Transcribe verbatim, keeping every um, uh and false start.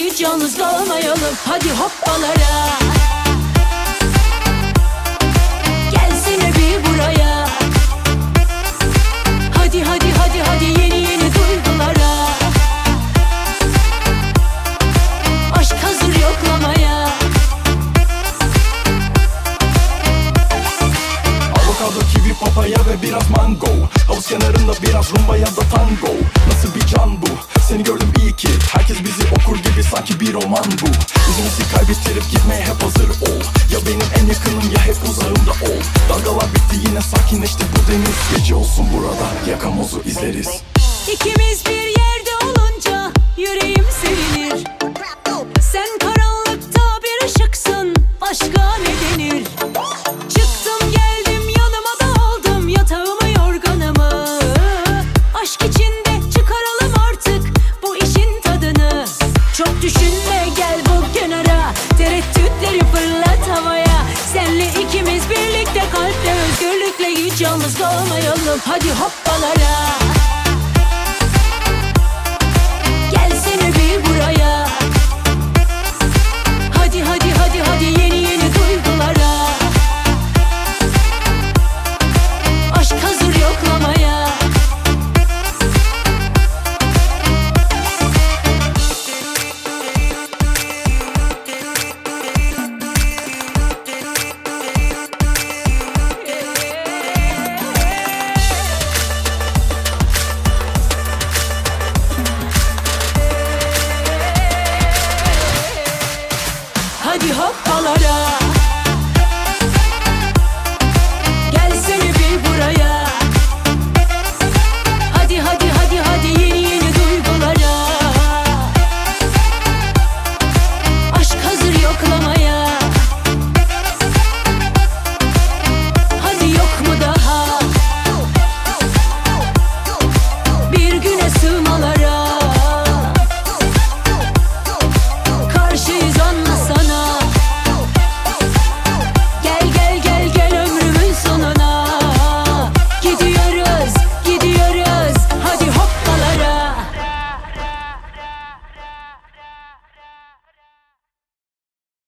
hiç yalnız kalmayalım. Hadi hoppalara. Gelsene bir buraya. Hadi hadi hadi hadi yeni yeni duygulara. Aşk hazır yoklamaya. Avokado, kivi, papaya ve biraz mango. Havuz kenarında biraz rumba ya da tango. Nasıl bir can bu? Seni gördüm iyi ki. Herkes bizi okur gibi sanki bir roman bu. Yüzümüzü kaybettirip gitmeye hep hazır ol. Ya benim en yakınım ya hep uzağımda ol. Dalgalar bitti yine sakinleşti bu deniz. Gece olsun burada yakamozu izleriz. İkimiz bir yerde olunca yüreğim sevinir. Sen karanlıkta bir ışıksın, başka ne denir? Çıktım geldim yanıma da aldım yatağımı yorganımı. Aşk içinde çıkaralım artık bu işin tadını. Çok düşünme gel bu kenara, tereddütleri fırlat havaya. Senle ikimiz birlikte kalple özgürlükle hiç yalnız kalmayalım. Hadi hoppalara. Gelsene bir buraya. Hadi hadi hadi hadi yeni yeni duygulara. Aşk hazır yoklamaya. Hadi hoppalara.